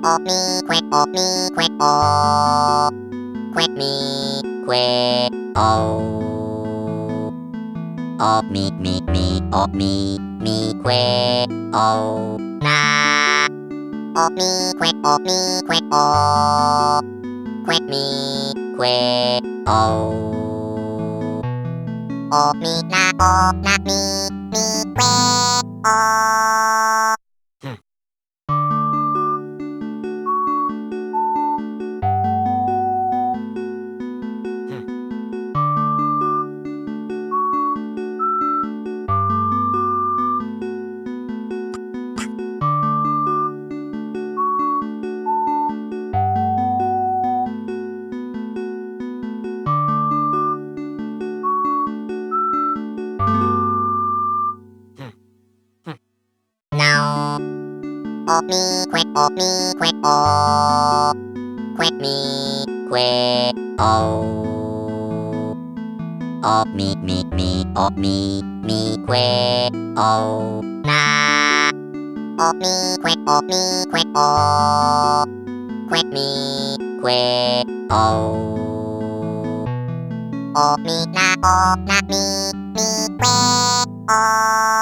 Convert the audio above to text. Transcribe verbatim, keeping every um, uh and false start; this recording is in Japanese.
おみくえおみくえおくえみくえおおみみみおみみくえおなおみくえおみくえおくえみくえおおみなおなみみくえおなおおみくえおみくえおくえみくえおおみみみおみみくえおなおみくえおみくえおくえみくえおおみなおなみみくえお